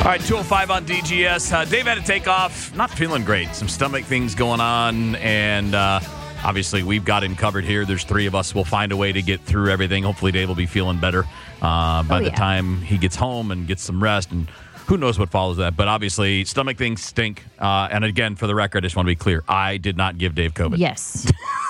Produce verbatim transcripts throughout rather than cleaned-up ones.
All right, two oh five on D G S. Uh, Dave had to take off. Not feeling great. Some stomach things going on, and uh, obviously we've got him covered here. There's three of us. We'll find a way to get through everything. Hopefully Dave will be feeling better uh, by oh, the yeah. time he gets home and gets some rest, and who knows what follows that. But obviously stomach things stink. Uh, and again, for the record, I just want to be clear. I did not give Dave COVID. Yes.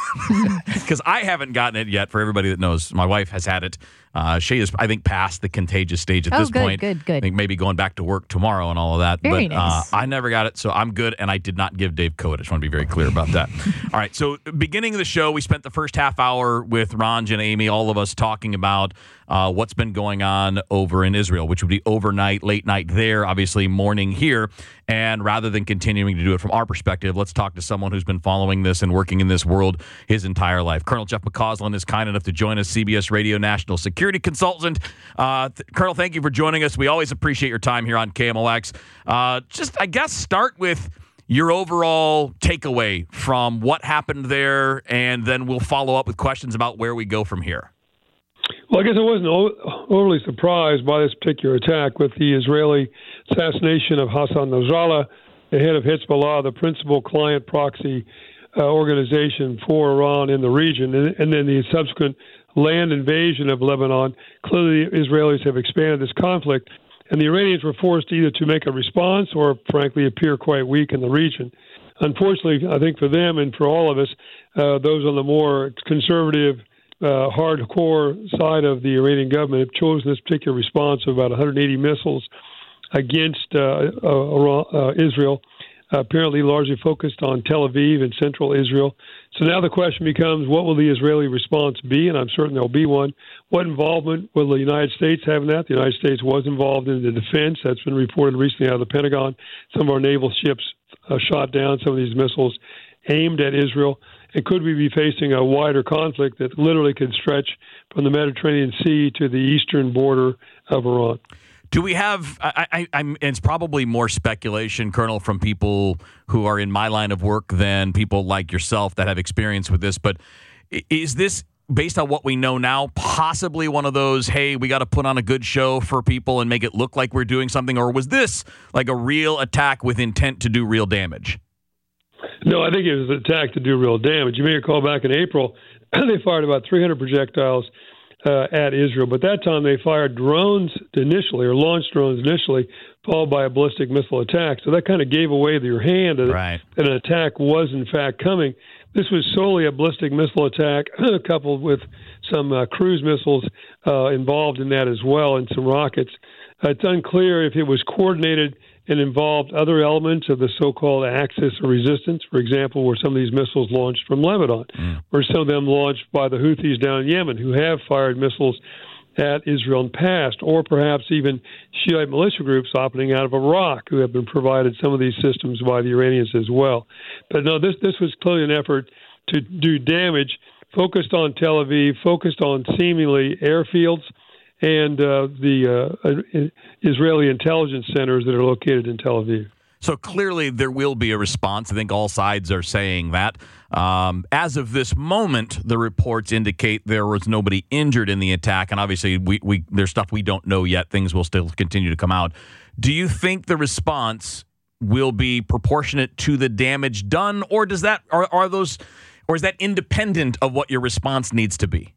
Because I haven't gotten it yet. For everybody that knows, my wife has had it. Uh, she is, I think, past the contagious stage at oh, this good, point. good, good. I think maybe going back to work tomorrow and all of that. Very but nice. uh, I never got it, so I'm good, and I did not give Dave COVID. I just want to be very clear about that. All right, so beginning of the show, we spent the first half hour with Ranj and Amy, all of us talking about uh, what's been going on over in Israel, which would be overnight, late night there, obviously morning here. And rather than continuing to do it from our perspective, let's talk to someone who's been following this and working in this world his entire life. Colonel Jeff McCausland is kind enough to join us, C B S Radio National Security Consultant. Uh, th- Colonel, thank you for joining us. We always appreciate your time here on K M O X. Uh, just, I guess, start with your overall takeaway from what happened there, and then we'll follow up with questions about where we go from here. Well, I guess I wasn't o- overly surprised by this particular attack with the Israeli assassination of Hassan Nasrallah, the head of Hezbollah, the principal client proxy uh, organization for Iran in the region, and, and then the subsequent land invasion of Lebanon. Clearly, the Israelis have expanded this conflict, and the Iranians were forced either to make a response or, frankly, appear quite weak in the region. Unfortunately, I think for them and for all of us, uh, those on the more conservative, uh, hardcore side of the Iranian government have chosen this particular response of about one hundred eighty missiles against uh, uh, uh, Israel, uh, apparently largely focused on Tel Aviv and central Israel. So now the question becomes, what will the Israeli response be? And I'm certain there'll be one. What involvement will the United States have in that? The United States was involved in the defense. That's been reported recently out of the Pentagon. Some of our naval ships uh, shot down some of these missiles aimed at Israel. And could we be facing a wider conflict that literally could stretch from the Mediterranean Sea to the eastern border of Iran? Do we have, I, I, I'm, it's probably more speculation, Colonel, from people who are in my line of work than people like yourself that have experience with this, but is this, based on what we know now, possibly one of those, hey, we got to put on a good show for people and make it look like we're doing something, or was this like a real attack with intent to do real damage? No, I think it was an attack to do real damage. You may recall back in April, they fired about three hundred projectiles Uh, at Israel. But that time they fired drones initially, or launched drones initially, followed by a ballistic missile attack. So that kind of gave away your hand that, right. that an attack was in fact coming. This was solely a ballistic missile attack, coupled with some uh, cruise missiles uh, involved in that as well, and some rockets. Uh, it's unclear if it was coordinated and involved other elements of the so-called axis of resistance, for example, where some of these missiles launched from Lebanon, mm. or some of them launched by the Houthis down in Yemen, who have fired missiles at Israel in the past, or perhaps even Shiite militia groups operating out of Iraq, who have been provided some of these systems by the Iranians as well. But no, this, this was clearly an effort to do damage, focused on Tel Aviv, focused on seemingly airfields, and uh, the uh, Israeli intelligence centers that are located in Tel Aviv. So clearly there will be a response. I think all sides are saying that. Um, as of this moment, the reports indicate there was nobody injured in the attack, and obviously we, we there's stuff we don't know yet. Things will still continue to come out. Do you think the response will be proportionate to the damage done, or does that are, are those, or is that independent of what your response needs to be?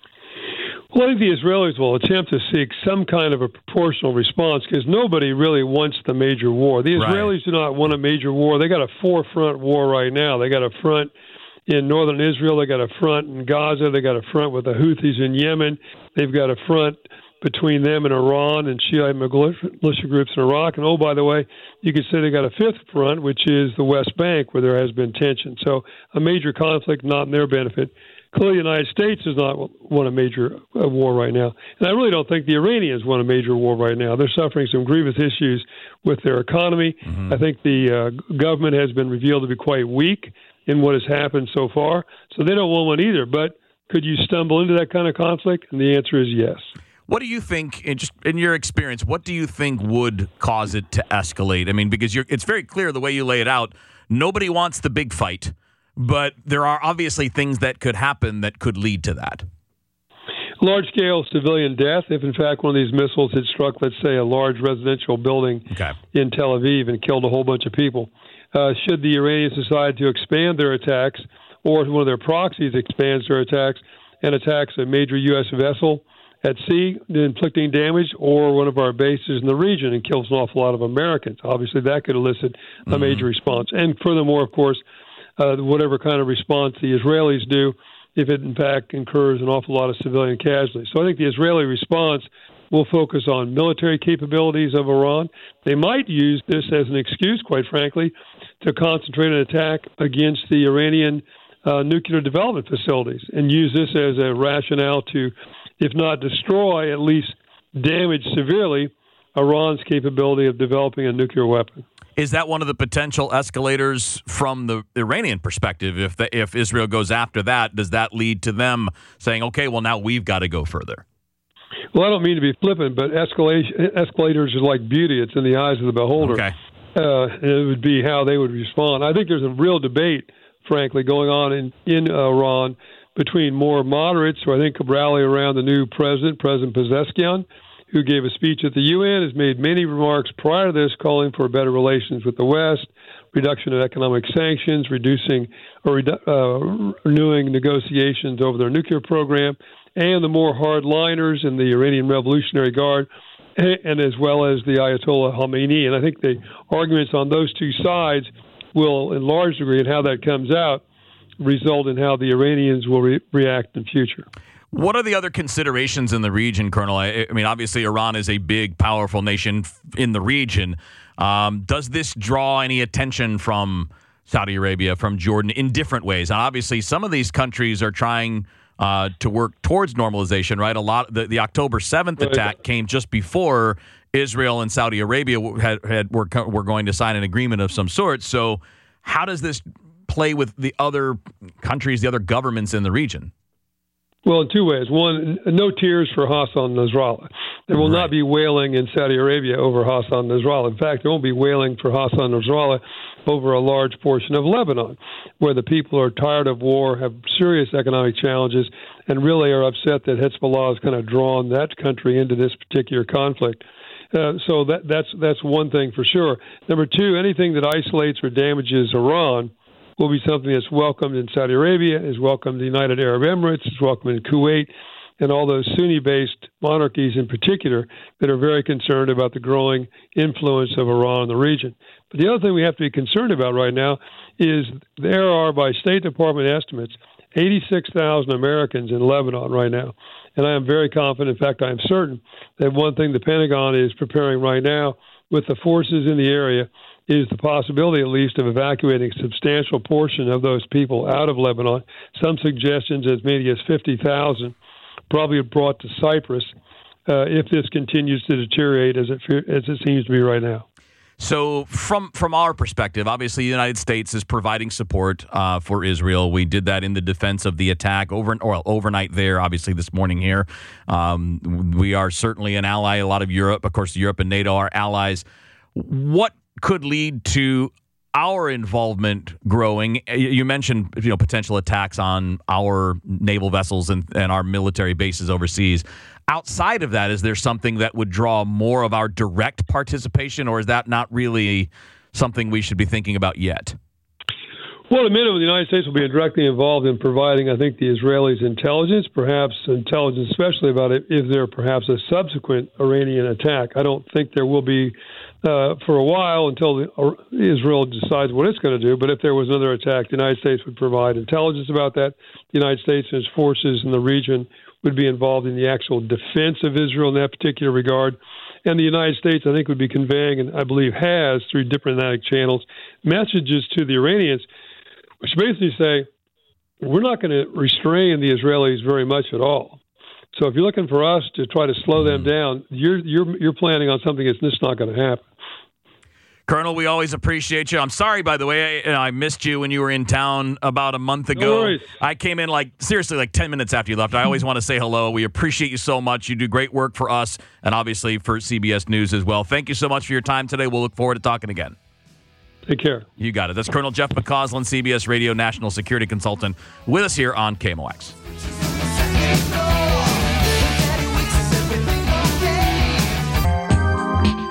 Well, I think the Israelis will attempt to seek some kind of a proportional response because nobody really wants the major war. The Israelis right. do not want a major war. They got a four-front war right now. They got a front in northern Israel. They got a front in Gaza. They got a front with the Houthis in Yemen. They've got a front between them and Iran and Shiite militia groups in Iraq. And, oh, by the way, you could say they got a fifth front, which is the West Bank, where there has been tension. So a major conflict not in their benefit. Clearly, the United States does not want a major uh, war right now. And I really don't think the Iranians want a major war right now. They're suffering some grievous issues with their economy. Mm-hmm. I think the uh, government has been revealed to be quite weak in what has happened so far. So they don't want one either. But could you stumble into that kind of conflict? And the answer is yes. What do you think, in just in your experience, what do you think would cause it to escalate? I mean, because you're, it's very clear the way you lay it out. Nobody wants the big fight. But there are obviously things that could happen that could lead to that. large-scale civilian death if, in fact, one of these missiles had struck, let's say, a large residential building okay. in Tel Aviv and killed a whole bunch of people. Uh, should the Iranians decide to expand their attacks, or one of their proxies expands their attacks and attacks a major U S vessel at sea, inflicting damage, or one of our bases in the region and kills an awful lot of Americans, obviously that could elicit a mm-hmm. major response. And furthermore, of course, uh, whatever kind of response the Israelis do, if it in fact incurs an awful lot of civilian casualties. So I think the Israeli response will focus on military capabilities of Iran. They might use this as an excuse, quite frankly, to concentrate an attack against the Iranian uh, nuclear development facilities and use this as a rationale to, if not destroy, at least damage severely Iran's capability of developing a nuclear weapon. Is that one of the potential escalators from the Iranian perspective? If the, if Israel goes after that, does that lead to them saying, okay, well, now we've got to go further? Well, I don't mean to be flippant, but escalation, escalators are like beauty. It's in the eyes of the beholder. Okay. Uh, it would be how they would respond. I think there's a real debate, frankly, going on in, in Iran between more moderates, who I think could rally around the new president, President Pezeshkian, who gave a speech at the U N, has made many remarks prior to this calling for better relations with the West, reduction of economic sanctions, reducing or uh, renewing negotiations over their nuclear program, and the more hardliners in the Iranian Revolutionary Guard, and as well as the Ayatollah Khamenei. And I think the arguments on those two sides will, in large degree, and how that comes out, result in how the Iranians will re- react in future. What are the other considerations in the region, Colonel? I, I mean, obviously, Iran is a big, powerful nation in the region. Um, does this draw any attention from Saudi Arabia, from Jordan, in different ways? And obviously, some of these countries are trying uh, to work towards normalization, right? A lot. The, the October seventh right. attack came just before Israel and Saudi Arabia had, had were, were going to sign an agreement of some sort. So how does this play with the other countries, the other governments in the region? Well, in two ways. One, no tears for Hassan Nasrallah. There will right. not be wailing in Saudi Arabia over Hassan Nasrallah. In fact, there won't be wailing for Hassan Nasrallah over a large portion of Lebanon, where the people are tired of war, have serious economic challenges, and really are upset that Hezbollah has kind of drawn that country into this particular conflict. Uh, so that, that's that's one thing for sure. Number two, anything that isolates or damages Iran will be something that's welcomed in Saudi Arabia, is welcomed in the United Arab Emirates, is welcomed in Kuwait, and all those Sunni-based monarchies in particular that are very concerned about the growing influence of Iran in the region. But the other thing we have to be concerned about right now is there are, by State Department estimates, eighty-six thousand Americans in Lebanon right now. And I am very confident, in fact, I am certain, that one thing the Pentagon is preparing right now with the forces in the area is the possibility, at least, of evacuating a substantial portion of those people out of Lebanon. Some suggestions as many as fifty thousand, probably brought to Cyprus uh, if this continues to deteriorate as it as it seems to be right now. So from from our perspective, obviously the United States is providing support uh, for Israel. We did that in the defense of the attack over or overnight there, obviously this morning here. Um, we are certainly an ally. A lot of Europe, of course, Europe and NATO are allies. What could lead to our involvement growing? You mentioned, you know, potential attacks on our naval vessels and, and our military bases overseas. Outside of that, is there something that would draw more of our direct participation, or is that not really something we should be thinking about yet? Well, at a minimum, the United States will be directly involved in providing, I think, the Israelis intelligence, perhaps intelligence especially about it, if there perhaps a subsequent Iranian attack. I don't think there will be uh, for a while until the, uh, Israel decides what it's going to do, but if there was another attack, the United States would provide intelligence about that. The United States and its forces in the region would be involved in the actual defense of Israel in that particular regard. And the United States, I think, would be conveying, and I believe has, through diplomatic channels, messages to the Iranians, which basically say, we're not going to restrain the Israelis very much at all. So if you're looking for us to try to slow them down, you're you're you're planning on something that's just not going to happen. Colonel, we always appreciate you. I'm sorry, by the way, I, I missed you when you were in town about a month ago. No worries. I came in, like, seriously, like ten minutes after you left. I always want to say hello. We appreciate you so much. You do great work for us and obviously for C B S News as well. Thank you so much for your time today. We'll look forward to talking again. Take care. You got it. That's Colonel Jeff McCausland, C B S Radio National Security Consultant, with us here on K M O X.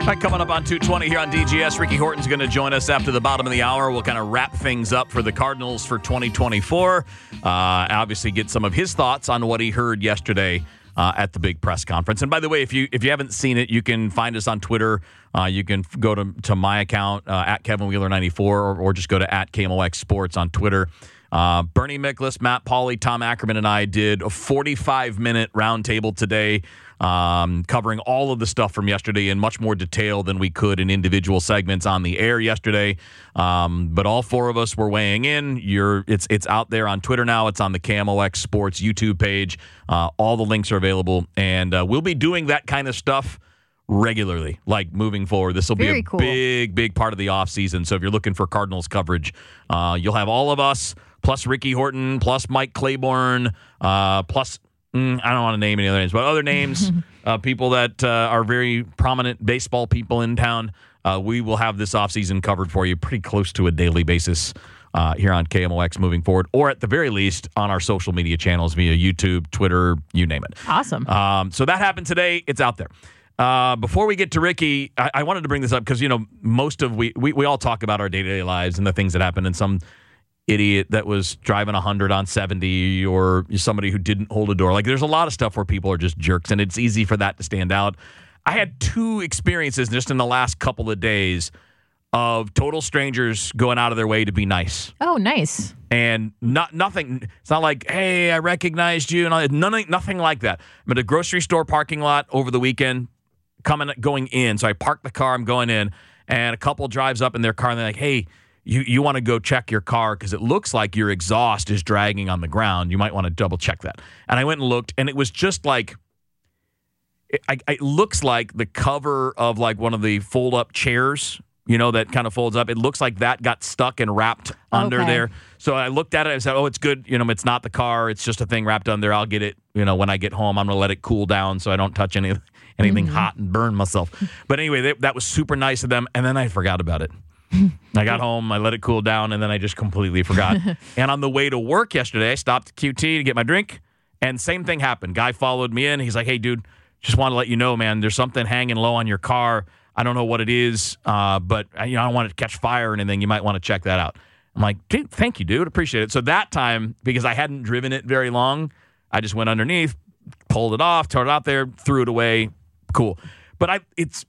All right, coming up on two twenty here on D G S, Ricky Horton's going to join us after the bottom of the hour. We'll kind of wrap things up for the Cardinals for twenty twenty-four. Uh, obviously, get some of his thoughts on what he heard yesterday uh, at the big press conference. And by the way, if you if you haven't seen it, you can find us on Twitter. Uh, you can go to, to my account, uh, at Kevin Wheeler ninety-four, or, or just go to at K M O X Sports on Twitter. Uh, Bernie Miklasz, Matt Pauley, Tom Ackerman, and I did a forty-five minute roundtable today, um, covering all of the stuff from yesterday in much more detail than we could in individual segments on the air yesterday. Um, but all four of us were weighing in. You're, it's it's out there on Twitter now. It's on the K M O X Sports YouTube page. Uh, all the links are available, and uh, we'll be doing that kind of stuff regularly, like moving forward. This will be a cool. big, big part of the offseason. So if you're looking for Cardinals coverage, uh, you'll have all of us, plus Ricky Horton, plus Mike Claiborne, uh, plus, mm, I don't want to name any other names, but other names, uh, people that uh, are very prominent baseball people in town. Uh, we will have this offseason covered for you pretty close to a daily basis uh, here on K M O X moving forward, or at the very least on our social media channels via YouTube, Twitter, you name it. Awesome. Um, so that happened today. It's out there. Uh, before we get to Ricky, I, I wanted to bring this up because, you know, most of we, we we all talk about our day-to-day lives and the things that happen, and some idiot that was driving one hundred on seventy, or somebody who didn't hold a door. Like, there's a lot of stuff where people are just jerks, and it's easy for that to stand out. I had two experiences just in the last couple of days of total strangers going out of their way to be nice. Oh, nice. And not nothing. It's not like, hey, I recognized you, and all, nothing, nothing like that. I'm at a grocery store parking lot over the weekend, coming, going in. So I park the car. I'm going in, and a couple drives up in their car, and they're like, hey, you you want to go check your car because it looks like your exhaust is dragging on the ground. You might want to double check that. And I went and looked, and it was just like, it, I, it looks like the cover of like one of the fold up chairs, you know, that kind of folds up. It looks like that got stuck and wrapped under Okay. there. So I looked at it. I said, oh, it's good. You know, it's not the car. It's just a thing wrapped under. I'll get it, you know, when I get home. I'm going to let it cool down so I don't touch any anything Mm-hmm. hot and burn myself. But anyway, they, that was super nice of them. And then I forgot about it. I got home, I let it cool down, and then I just completely forgot. And on the way to work yesterday, I stopped at Q T to get my drink, and same thing happened. Guy followed me in. He's like, hey, dude, just want to let you know, man, there's something hanging low on your car. I don't know what it is, uh, but you know, I don't want it to catch fire or anything. You might want to check that out. I'm like, dude, thank you, dude. Appreciate it. So that time, because I hadn't driven it very long, I just went underneath, pulled it off, turned it out there, threw it away. Cool. But I, it's,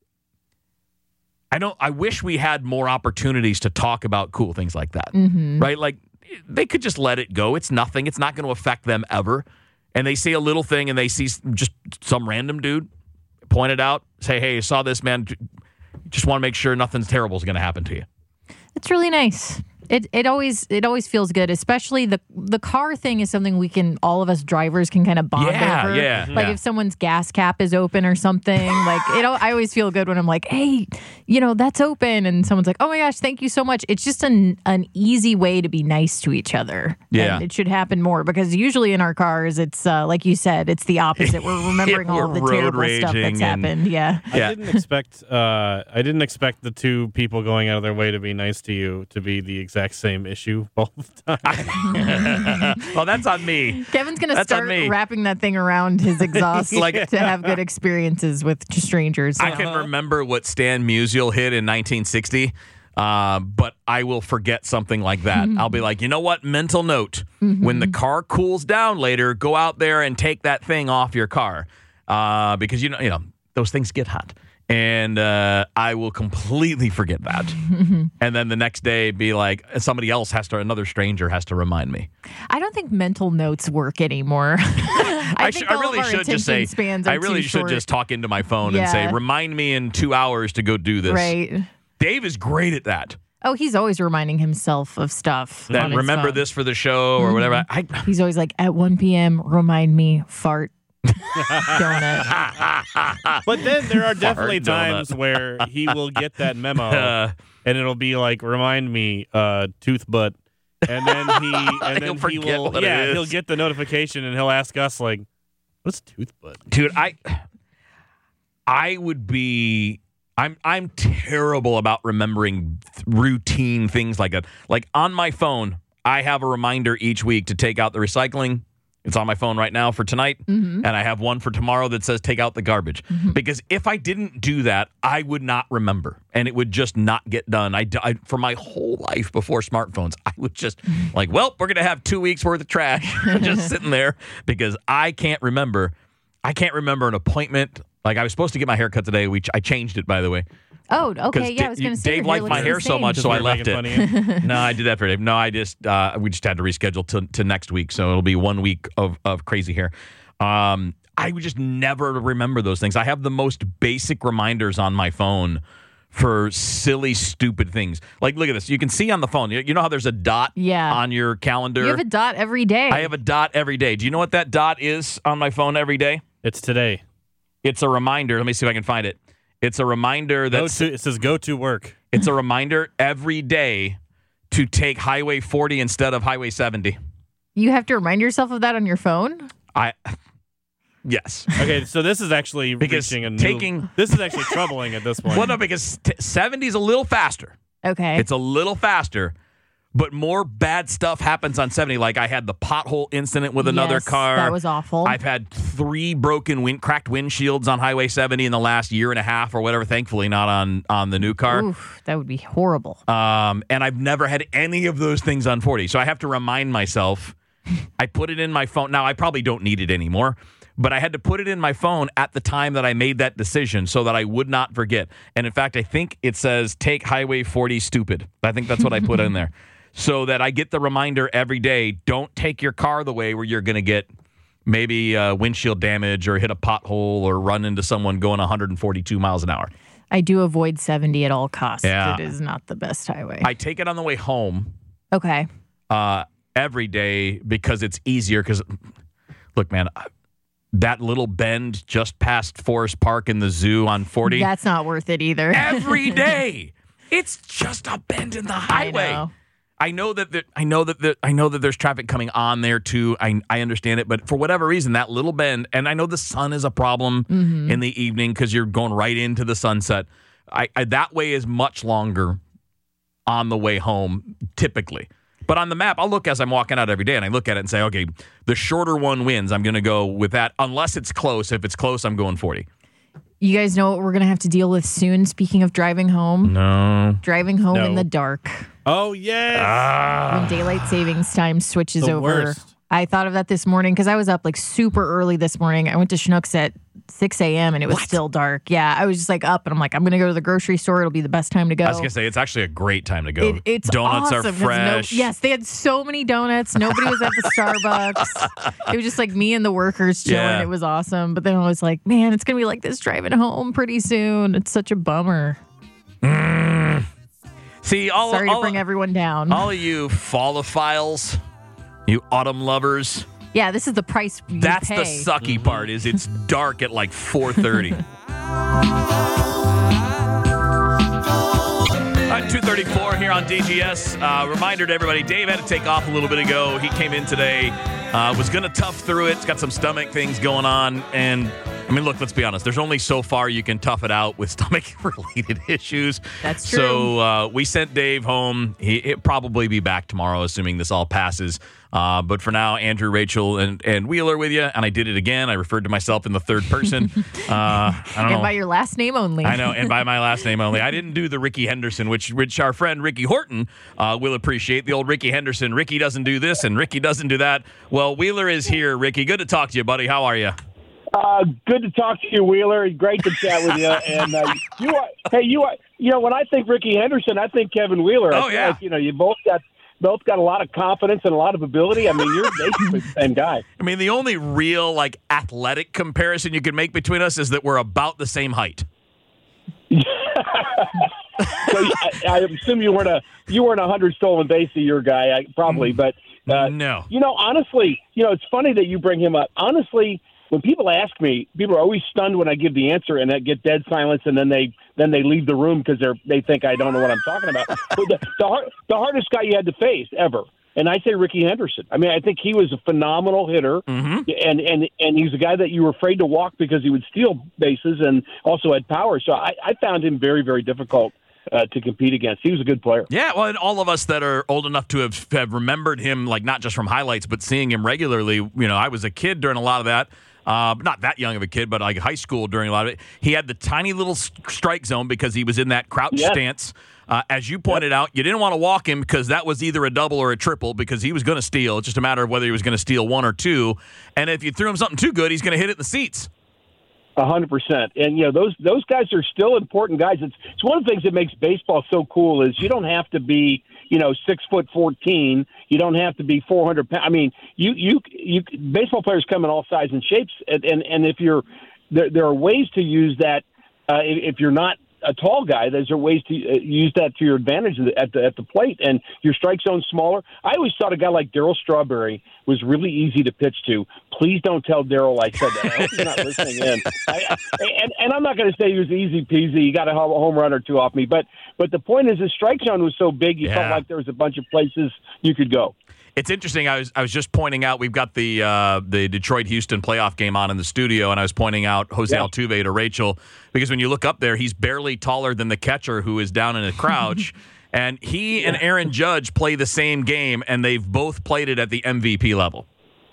I don't, I wish we had more opportunities to talk about cool things like that, Mm-hmm. right? Like, they could just let it go. It's nothing. It's not going to affect them ever. And they see a little thing and they see just some random dude point it out, say, hey, I saw this, man. Just want to make sure nothing terrible is going to happen to you. It's really nice. It it always it always feels good, especially the the car thing is something we can, all of us drivers can kind of bond Yeah, over. yeah, Like yeah. if someone's gas cap is open or something, like it. I always feel good when I'm like, hey, you know, that's open, and someone's like, oh my gosh, thank you so much. It's just an an easy way to be nice to each other. Yeah. And it should happen more because usually in our cars, it's uh, like you said, it's the opposite. We're remembering all We're of the road terrible stuff raging that's and- happened. Yeah. Yeah. I didn't expect. Uh, I didn't expect the two people going out of their way to be nice to you to be the exact same issue both times. Well, that's on me. Kevin's going to That's on start me. wrapping that thing around his exhaust Like- to have good experiences with strangers. I can remember what Stan Musial hit in nineteen sixty, uh, but I will forget something like that. I'll be like, you know what? Mental note. When the car cools down later, go out there and take that thing off your car. Uh, because, you know, you know, those things get hot. And uh, I will completely forget that. And then the next day be like, somebody else has to, another stranger has to remind me. I don't think mental notes work anymore. I, I, think sh- I all really of our should just say, attention spans are I really too should short. just talk into my phone and say, Yeah. remind me in two hours to go do this. Right. Dave is great at that. Oh, he's always reminding himself of stuff. That on his remember phone. this for the show or whatever. I, He's always like, at one p.m., remind me, fart. Donut. But then there are definitely donut. times where he will get that memo uh, and it'll be like, remind me, uh, tooth butt. And then he and He'll then he forget will what it yeah, is. he'll get the notification and he'll ask us like, what's tooth butt? dude, I I would be I'm I'm terrible about remembering th- routine things like that. Like on my phone, I have a reminder each week to take out the recycling, It's on my phone right now for tonight, Mm-hmm. and I have one for tomorrow that says take out the garbage. Mm-hmm. Because if I didn't do that, I would not remember, and it would just not get done. I, I for my whole life before smartphones, I would just like, well, we're going to have two weeks worth of trash just sitting there because I can't remember. I can't remember an appointment. Like I was supposed to get my hair cut today, which I changed it, by the way. Oh, okay. Because Yeah, I was going to say Dave your liked hair my looks hair so insane. much, so I We're left making it. fun of you. No, I did that for Dave. No, I just uh, we just had to reschedule to, to next week, so it'll be one week of, of crazy hair. Um, I would just never remember those things. I have the most basic reminders on my phone for silly, stupid things. Like, look at this. You can see on the phone. You, you know how there's a dot Yeah. on your calendar? You have a dot every day. I have a dot every day. Do you know what that dot is on my phone every day? It's today. It's a reminder. Let me see if I can find it. It's a reminder Go that to, it says go to work. it's a reminder every day to take Highway forty instead of Highway seventy. You have to remind yourself of that on your phone? I yes. Okay, so this is actually Because reaching a new, taking- This is actually troubling at this point. Well, no, because t- seventy is a little faster. Okay. It's a little faster, but more bad stuff happens on seventy. Like I had the pothole incident with another Yes, car. that was awful. I've had three broken wind, cracked windshields on Highway seventy in the last year and a half or whatever. Thankfully, not on on the new car. Oof, that would be horrible. Um, and I've never had any of those things on forty. So I have to remind myself. I put it in my phone. Now, I probably don't need it anymore, but I had to put it in my phone at the time that I made that decision so that I would not forget. And in fact, I think it says take Highway forty stupid. I think that's what I put in there. So that I get the reminder every day, don't take your car the way where you're going to get maybe uh, windshield damage or hit a pothole or run into someone going one hundred forty-two miles an hour. I do avoid seventy at all costs. Yeah. It is not the best highway. I take it on the way home. okay. Uh, every day because it's easier. Because, look, man, that little bend just past Forest Park in the zoo on forty. That's not worth it either. Every day, it's just a bend in the highway. I know. I know that there, I know that there, I know that there's traffic coming on there too. I I understand it, but for whatever reason, that little bend, and I know the sun is a problem Mm-hmm. in the evening because you're going right into the sunset. I, I that way is much longer on the way home typically. But on the map, I'll look as I'm walking out every day, and I look at it and say, okay, the shorter one wins. I'm going to go with that, unless it's close. If it's close, I'm going forty. You guys know what we're going to have to deal with soon, speaking of driving home? No. Driving home No. in the dark. Oh, yes. Ah. When daylight savings time switches The over. worst. I thought of that this morning because I was up like super early this morning. I went to Schnucks at six a.m. and it was What? still dark. Yeah, I was just like up and I'm like, I'm going to go to the grocery store. It'll be the best time to go. I was going to say, it's actually a great time to go. It, it's Donuts awesome are 'cause no- fresh. yes, they had so many donuts. Nobody was at the Starbucks. It was just like me and the workers chilling. Yeah. It was awesome. But then I was like, man, it's going to be like this driving home pretty soon. It's such a bummer. See, all, Sorry all, to bring everyone down. all of you fallophiles, you autumn lovers, yeah, this is the price you that's pay. the sucky part is it's dark at like four thirty. Uh, two thirty-four here on D G S. Uh, reminder to everybody, Dave had to take off a little bit ago. He came in today, uh, was going to tough through it. He's got some stomach things going on. And, I mean, look, let's be honest. There's only so far you can tough it out with stomach-related issues. That's true. So uh, we sent Dave home. He, he'll probably be back tomorrow, assuming this all passes. Uh, but for now, Andrew, Rachel, and, and Wheeler with you. And I did it again. I referred to myself in the third person. uh, I don't and know. by your last name only. I know, and by my last name only. I didn't do the Ricky Henderson, which which our friend Ricky Horton uh, will appreciate. The old Ricky Henderson. Ricky doesn't do this, and Ricky doesn't do that. Well, Wheeler is here. Ricky, good to talk to you, buddy. How are you? Uh, good to talk to you, Wheeler. Great to chat with you. And uh, you are, hey, you are, you know, when I think Ricky Henderson, I think Kevin Wheeler. I Oh, feel yeah. like, you know, you both got both got a lot of confidence and a lot of ability. I mean, you're basically the same guy. I mean, the only real like athletic comparison you can make between us is that we're about the same height. So I, I assume you weren't a you weren't a hundred stolen base a year guy, I, probably, but uh, No. You know, honestly, you know, it's funny that you bring him up. Honestly, when people ask me, people are always stunned when I give the answer and I get dead silence, and then they then they leave the room because they're they think I don't know what I'm talking about. But the the, hard, the hardest guy you had to face ever, and I say Ricky Henderson. I mean, I think he was a phenomenal hitter, Mm-hmm. and and and he's a guy that you were afraid to walk because he would steal bases and also had power. So I, I found him very very difficult uh, to compete against. He was a good player. Yeah, well, and all of us that are old enough to have, have remembered him, like not just from highlights, but seeing him regularly. You know, I was a kid during a lot of that. Uh, not that young of a kid, but like high school during a lot of it. He had the tiny little strike zone because he was in that crouch yes. stance. Uh, as you pointed yep. out, you didn't want to walk him because that was either a double or a triple because he was going to steal. It's just a matter of whether he was going to steal one or two. And if you threw him something too good, he's going to hit it in the seats. A hundred percent, and you know those those guys are still important guys. It's it's one of the things that makes baseball so cool is you don't have to be you know six foot fourteen. You don't have to be four hundred pounds. I mean, you you you baseball players come in all sizes and shapes, and and, and if you're there, there are ways to use that. Uh, if, if you're not a tall guy, there's are ways to uh, use that to your advantage at the at the plate, and your strike zone's smaller. I always thought a guy like Darryl Strawberry was really easy to pitch to. Please don't tell Darryl I said that. I hope he's not listening in. I, and, and I'm not going to say he was easy peasy. He got a home run or two off me, but but the point is, his strike zone was so big, you yeah. felt like there was a bunch of places you could go. It's interesting. I was I was just pointing out we've got the uh, the Detroit Houston playoff game on in the studio, and I was pointing out Jose yeah. Altuve to Rachel because when you look up there, he's barely taller than the catcher who is down in a crouch, and he yeah. and Aaron Judge play the same game, and they've both played it at the M V P level.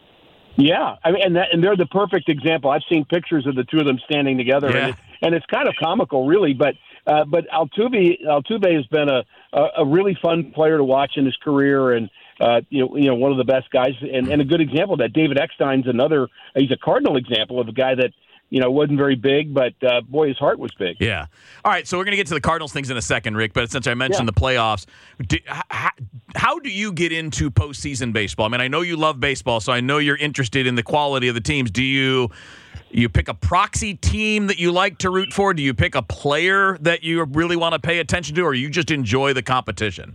Yeah, I mean, and that, and they're the perfect example. I've seen pictures of the two of them standing together, yeah. and, it, and it's kind of comical, really. But uh, but Altuve Altuve has been a, a a really fun player to watch in his career, and. Uh, you know, you know, one of the best guys, and, and a good example of that. David Eckstein's another. He's a Cardinal example of a guy that you know wasn't very big, but uh, boy, his heart was big. Yeah. All right, so we're going to get to the Cardinals things in a second, Rick. But since I mentioned yeah. the playoffs, do, how, how do you get into postseason baseball? I mean, I know you love baseball, so I know you're interested in the quality of the teams. Do you? You pick a proxy team that you like to root for? Do you pick a player that you really want to pay attention to, or you just enjoy the competition?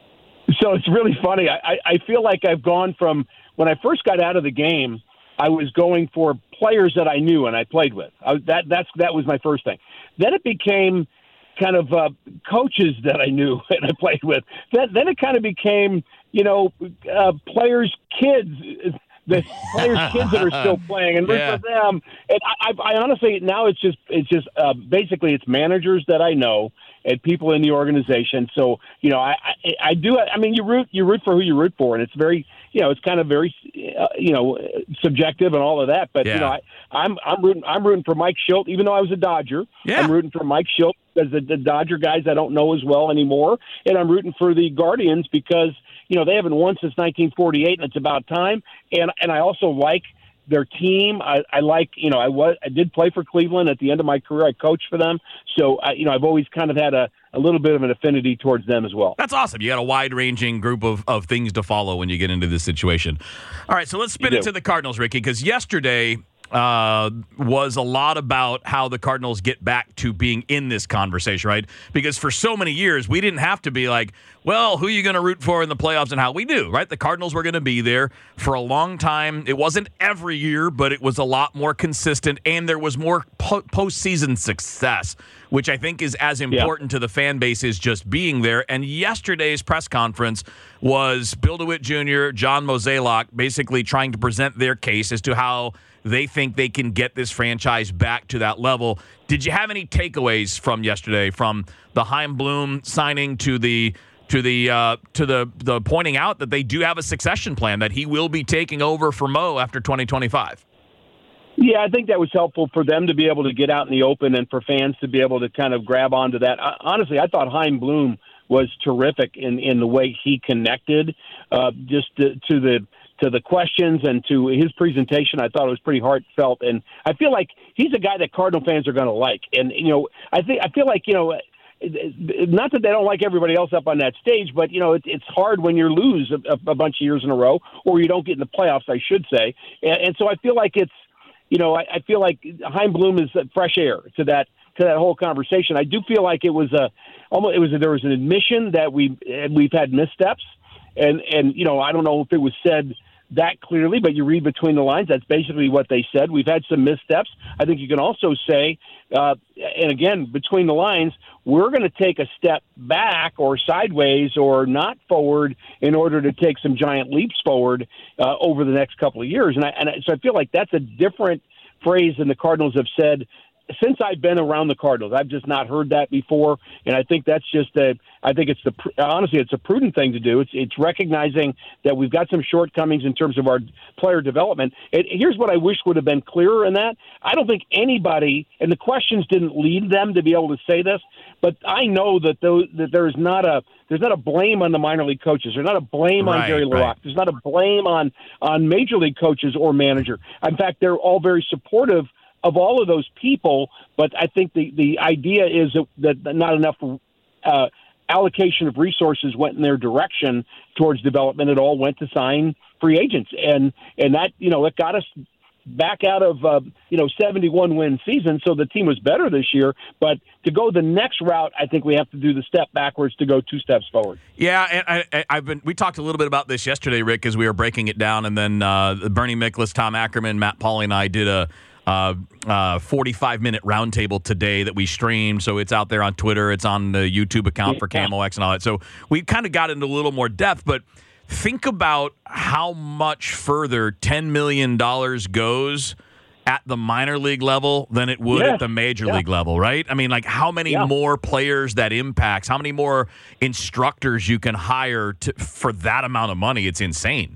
So it's really funny. I, I feel like I've gone from when I first got out of the game, I was going for players that I knew and I played with. I, that that's that was my first thing. Then it became kind of uh, coaches that I knew and I played with. Then then it kind of became you know uh, players' kids. The players' kids that are still playing and root yeah. for them. And I, I, I honestly now it's just it's just uh, basically it's managers that I know and people in the organization. So you know I, I I do I mean you root you root for who you root for, and it's very you know it's kind of very uh, you know subjective and all of that. But yeah. you know I, I'm I'm rooting I'm rooting for Mike Schilt, even though I was a Dodger. Yeah. I'm rooting for Mike Schilt because the, the Dodger guys I don't know as well anymore, and I'm rooting for the Guardians because. You know, they haven't won since nineteen forty-eight, and it's about time. And and I also like their team. I, I like, you know, I was I did play for Cleveland at the end of my career. I coached for them. So, I, you know, I've always kind of had a, a little bit of an affinity towards them as well. That's awesome. You got a wide-ranging group of, of things to follow when you get into this situation. All right, so let's spin it to the Cardinals, Ricky, because yesterday – Uh, was a lot about how the Cardinals get back to being in this conversation, right? Because for so many years, we didn't have to be like, well, who are you going to root for in the playoffs and how we do, right? The Cardinals were going to be there for a long time. It wasn't every year, but it was a lot more consistent, and there was more po- postseason success, which I think is as important yeah. to the fan base as just being there. And yesterday's press conference was Bill DeWitt Junior, John Mozeliak, basically trying to present their case as to how they think they can get this franchise back to that level. Did you have any takeaways from yesterday, from the Chaim Bloom signing to the to the uh, to the the pointing out that they do have a succession plan, that he will be taking over for Mo after twenty twenty-five? Yeah, I think that was helpful for them to be able to get out in the open and for fans to be able to kind of grab onto that. I, honestly, I thought Chaim Bloom was terrific in, in the way he connected uh, just to, to the to the questions and to his presentation. I thought it was pretty heartfelt, and I feel like he's a guy that Cardinal fans are going to like. And you know, I think I feel like you know, not that they don't like everybody else up on that stage, but you know, it, it's hard when you lose a, a bunch of years in a row, or you don't get in the playoffs, I should say. And, and so I feel like it's, you know, I, I feel like Chaim Bloom is fresh air to that to that whole conversation. I do feel like it was a almost it was a, there was an admission that we we've had missteps, and and you know, I don't know if it was said that clearly, but you read between the lines, that's basically what they said. We've had some missteps. I think you can also say, uh, and again, between the lines, we're going to take a step back or sideways or not forward in order to take some giant leaps forward uh, over the next couple of years. And, I, and I, so I feel like that's a different phrase than the Cardinals have said since I've been around the Cardinals, I've just not heard that before, and I think that's just a. I think it's the honestly, it's a prudent thing to do. It's it's recognizing that we've got some shortcomings in terms of our player development. And here's what I wish would have been clearer in that. I don't think anybody, and the questions didn't lead them to be able to say this, but I know that those, that there's not a there's not a blame on the minor league coaches. There's not a blame right, on Jerry LaRocque. Right. There's not a blame on on major league coaches or manager. In fact, they're all very supportive of all of those people, but I think the, the idea is that, that not enough uh, allocation of resources went in their direction towards development. It all went to sign free agents, and and that you know it got us back out of uh, you know seventy-one win season. So the team was better this year, but to go the next route, I think we have to do the step backwards to go two steps forward. Yeah, and I, I, I've been. We talked a little bit about this yesterday, Rick, as we were breaking it down, and then uh, Bernie Miklasz, Tom Ackerman, Matt Pauley, and I did a. Uh, uh, forty-five minute roundtable today that we streamed, so it's out there on Twitter. It's on the YouTube account for Camo X and all that. So we kind of got into a little more depth, but think about how much further ten million dollars goes at the minor league level than it would yeah. at the major yeah. league level, right? I mean, like how many yeah. more players that impacts, how many more instructors you can hire to, for that amount of money. It's insane.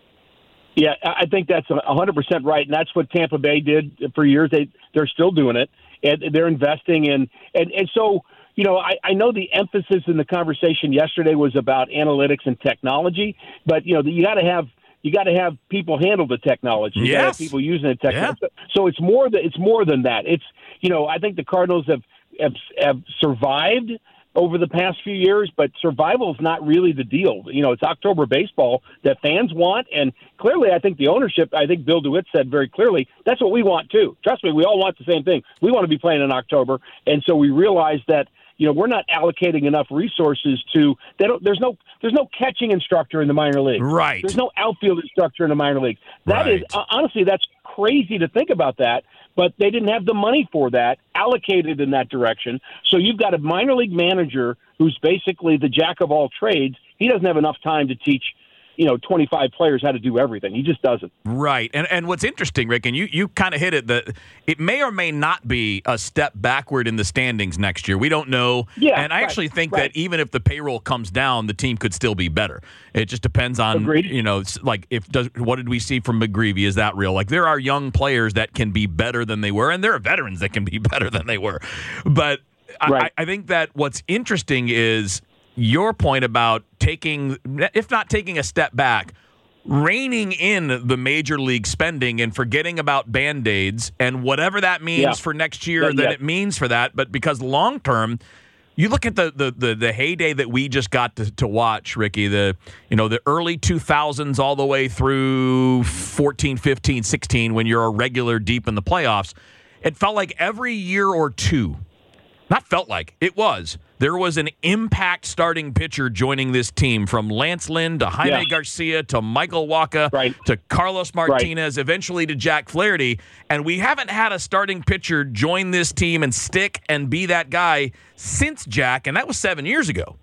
Yeah, I think that's one hundred percent right, and that's what Tampa Bay did for years. They, they're still doing it, and they're investing in and, – and so, you know, I, I know the emphasis in the conversation yesterday was about analytics and technology, but, you know, you got to have – you got to have people handle the technology. You yes. gotta have people using the technology. Yeah. So it's more than it's more than that. It's you know I think the Cardinals have have, have survived over the past few years, but survival is not really the deal. You know, it's October baseball that fans want, and clearly I think the ownership, I think Bill DeWitt said very clearly, that's what we want too. Trust me, we all want the same thing. We want to be playing in October, and so we realize that, you know, we're not allocating enough resources to they don't there's no there's no catching instructor in the minor leagues. Right. There's no outfield instructor in the minor leagues. That right. is uh, honestly that's crazy to think about that, but they didn't have the money for that allocated in that direction. So you've got a minor league manager who's basically the jack of all trades. He doesn't have enough time to teach, you know, twenty-five players how to do everything. He just doesn't. Right. And and what's interesting, Rick, and you, you kind of hit it, that it may or may not be a step backward in the standings next year. We don't know. Yeah, and I right, actually think right. that even if the payroll comes down, the team could still be better. It just depends on, Agreed. you know, like if does what did we see from McGreevy? Is that real? Like there are young players that can be better than they were, and there are veterans that can be better than they were. But right. I, I think that what's interesting is your point about taking, if not taking a step back, reining in the major league spending and forgetting about Band-Aids and whatever that means yeah. for next year, yeah, that yeah. it means for that. But because long term, you look at the, the the the heyday that we just got to, to watch, Ricky, the you know the early two thousands all the way through fourteen, fifteen, sixteen, when you're a regular deep in the playoffs, it felt like every year or two, not felt like, it was, there was an impact starting pitcher joining this team, from Lance Lynn to Jaime yeah. Garcia to Michael Wacha right. to Carlos Martinez, right. eventually to Jack Flaherty. And we haven't had a starting pitcher join this team and stick and be that guy since Jack, and that was seven years ago.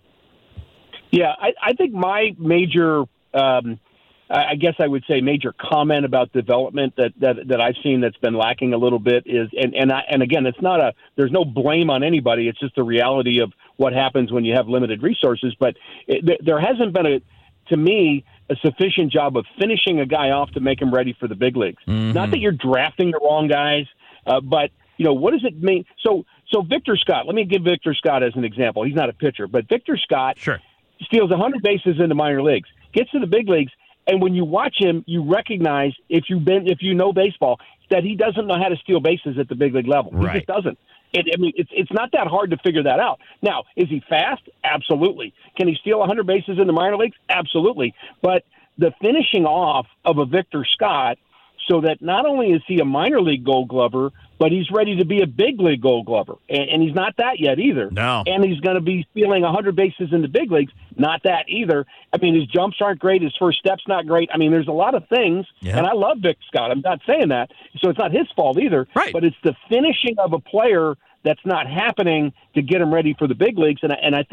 Yeah, I, I think my major, um, I guess I would say major comment about development that, that, that I've seen that's been lacking a little bit is, and and, I, and again, it's not a, there's no blame on anybody. It's just the reality of what happens when you have limited resources. But it, there hasn't been a, to me, a sufficient job of finishing a guy off to make him ready for the big leagues. Mm-hmm. Not that you're drafting the wrong guys, uh, but you know, what does it mean? So, so Victor Scott, let me give Victor Scott as an example. He's not a pitcher, but Victor Scott sure. steals one hundred bases in the minor leagues, gets to the big leagues, and when you watch him, you recognize, if you've been, if you know baseball, that he doesn't know how to steal bases at the big league level. Right. He just doesn't. It, I mean, it's it's not that hard to figure that out. Now, is he fast? Absolutely. Can he steal one hundred bases in the minor leagues? Absolutely. But the finishing off of a Victor Scott, so that not only is he a minor league Gold Glover, but he's ready to be a big league Gold Glover, and, and he's not that yet either. No. And he's going to be stealing one hundred bases in the big leagues. Not that either. I mean, his jumps aren't great. His first step's not great. I mean, there's a lot of things, yeah. and I love Vic Scott. I'm not saying that, so it's not his fault either. Right. But it's the finishing of a player that's not happening to get him ready for the big leagues, and I, and I think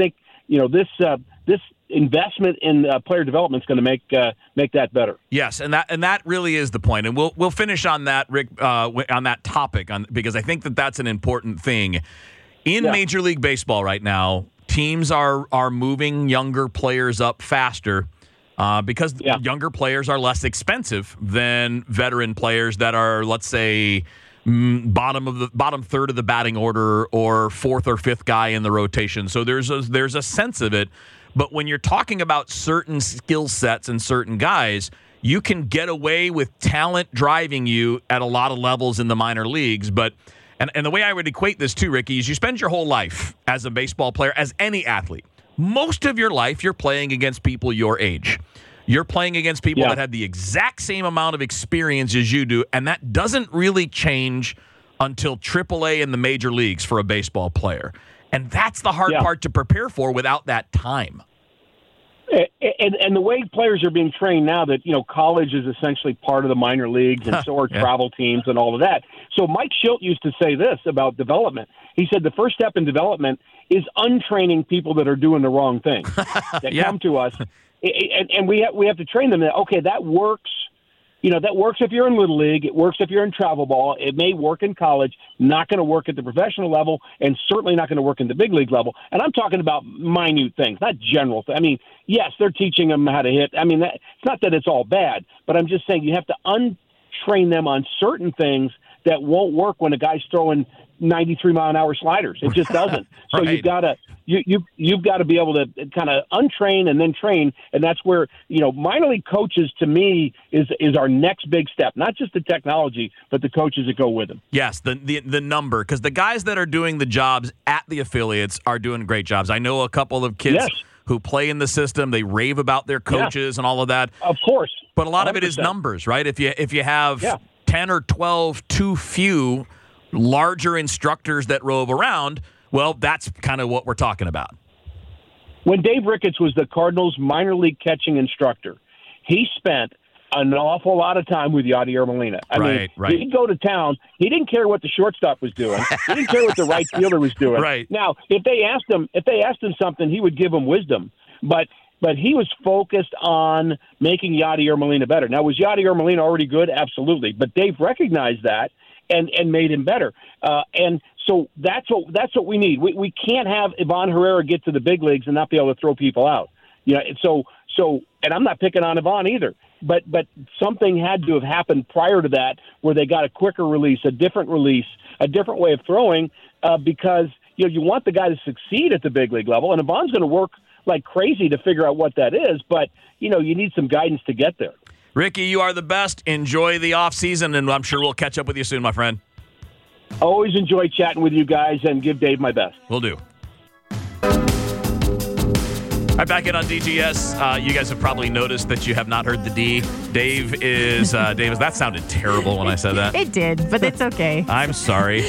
you know, this uh, this investment in uh, player development is going to make uh, make that better. Yes, and that and that really is the point. And we'll we'll finish on that, Rick, uh, on that topic, on because I think that that's an important thing in Yeah. Major League Baseball right now. Teams are are moving younger players up faster uh, because Yeah. younger players are less expensive than veteran players that are, let's say, mm, bottom of the bottom third of the batting order or fourth or fifth guy in the rotation. So there's a, there's a sense of it. But when you're talking about certain skill sets and certain guys, you can get away with talent driving you at a lot of levels in the minor leagues. But and, and the way I would equate this too, Ricky, is you spend your whole life as a baseball player, as any athlete. Most of your life, you're playing against people your age. You're playing against people Yeah. that have the exact same amount of experience as you do, and that doesn't really change until triple A in the major leagues for a baseball player. And that's the hard Yeah. part to prepare for without that time. And, and the way players are being trained now that, you know, college is essentially part of the minor leagues and so are Yeah. travel teams and all of that. So Mike Schilt used to say this about development. He said the first step in development is untraining people that are doing the wrong thing that Yeah. come to us. And, and we have, we have to train them that, okay, that works. You know, that works if you're in Little League. It works if you're in travel ball. It may work in college, not going to work at the professional level, and certainly not going to work in the big league level. And I'm talking about minute things, not general things. I mean, yes, they're teaching them how to hit. I mean, that, it's not that it's all bad, but I'm just saying you have to untrain them on certain things that won't work when a guy's throwing ninety-three mile an hour sliders. It just doesn't. So Right. you've got to you you you've got to be able to kind of untrain and then train, and that's where, you know, minor league coaches to me is is our next big step. Not just the technology, but the coaches that go with them. Yes, the the, the number, because the guys that are doing the jobs at the affiliates are doing great jobs. I know a couple of kids Yes. who play in the system. They rave about their coaches and all of that. Of course, But a lot of it is one hundred percent. numbers, right? If you if you have Yeah. ten or twelve too few larger instructors that rove around, well, that's kind of what we're talking about. When Dave Ricketts was the Cardinals minor league catching instructor, he spent an awful lot of time with Yadier Molina. I Right, mean, right. he'd go to town. He didn't care what the shortstop was doing. He didn't care what the right fielder was doing. Right. Now, if they asked him, if they asked him something, he would give them wisdom. But but he was focused on making Yadier Molina better. Now, was Yadier Molina already good? Absolutely. But Dave recognized that and and made him better. Uh, and so that's what that's what we need. We we can't have Ivan Herrera get to the big leagues and not be able to throw people out. You know, and so so and I'm not picking on Ivan either. But but something had to have happened prior to that where they got a quicker release, a different release, a different way of throwing, uh, because you know you want the guy to succeed at the big league level, and Ivan's going to work like crazy to figure out what that is. But you know you need some guidance to get there. Ricky, you are the best. Enjoy the off season, and I'm sure we'll catch up with you soon, my friend. Always enjoy chatting with you guys, and give Dave my best. We'll do. All right, back in on D G S. Uh, you guys have probably noticed that you have not heard the D. Dave is, uh, Dave is, that sounded terrible when I said that. It did, but it's okay. I'm sorry.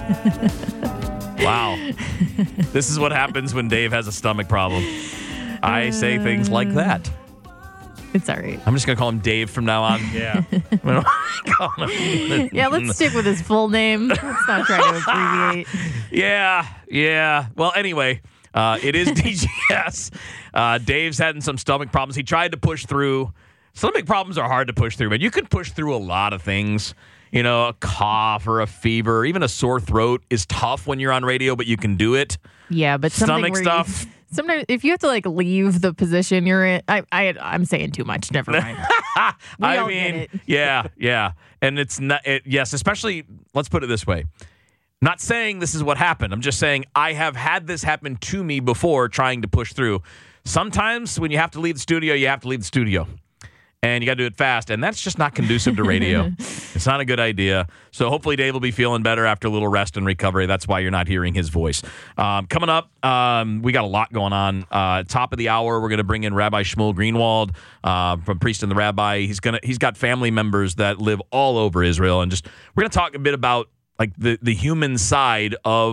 Wow. This is what happens when Dave has a stomach problem. I say things like that. It's all right. I'm just going to call him Dave from now on. Yeah. Call him- Yeah, let's stick with his full name. Let's not try to abbreviate. Yeah, yeah. Well, anyway, uh, it is D G S. Uh, Dave's having some stomach problems. He tried to push through. Stomach problems are hard to push through, but you can push through a lot of things. You know, a cough or a fever, even a sore throat is tough when you're on radio, but you can do it. Yeah, but something Stomach where stuff. You, sometimes if you have to like leave the position you're in, I, I I'm saying too much. Never mind. We I all get mean, it. yeah, yeah. And it's not, it, yes, especially, let's put it this way. Not saying this is what happened. I'm just saying I have had this happen to me before trying to push through. Sometimes when you have to leave the studio, you have to leave the studio. And you got to do it fast. And that's just not conducive to radio. It's not a good idea. So hopefully Dave will be feeling better after a little rest and recovery. That's why you're not hearing his voice. Um, coming up, um, we got a lot going on. Uh, top of the hour, we're going to bring in Rabbi Shmuel Greenwald uh, from Priest and the Rabbi. He's gonna he's got family members that live all over Israel. And just we're going to talk a bit about like the, the human side of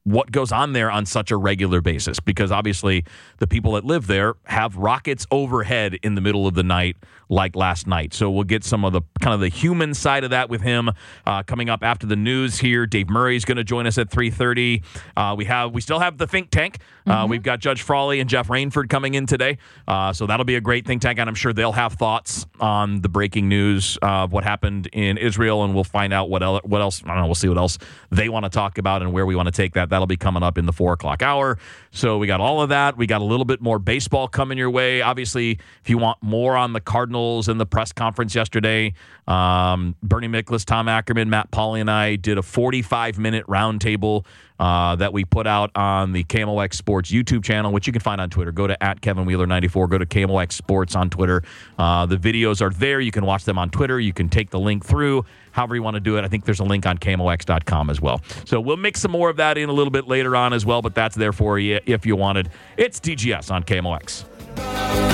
what goes on there on such a regular basis, because obviously the people that live there have rockets overhead in the middle of the night like last night. So we'll get some of the kind of the human side of that with him uh, coming up after the news here. Dave Murray is going to join us at three thirty. Uh, we have we still have the think tank. Uh, mm-hmm. We've got Judge Frawley and Jeff Rainford coming in today. Uh, so that'll be a great think tank, and I'm sure they'll have thoughts on the breaking news of what happened in Israel, and we'll find out what else, what else, I don't know, we'll see what else they want to talk about and where we want to take that. That'll be coming up in the four o'clock hour. So we got all of that. We got a little bit more baseball coming your way. Obviously, if you want more on the Cardinals and the press conference yesterday, um, Bernie Miklasz, Tom Ackerman, Matt Pauley, and I did a forty-five minute roundtable uh, that we put out on the K M O X Sports YouTube channel, which you can find on Twitter. Go to at Kevin Wheeler ninety-four. Go to K M O X Sports on Twitter. Uh, the videos are there. You can watch them on Twitter. You can take the link through. However you want to do it. I think there's a link on K M O X dot com as well. So we'll mix some more of that in a little bit later on as well, but that's there for you if you wanted. It's D G S on K M O X.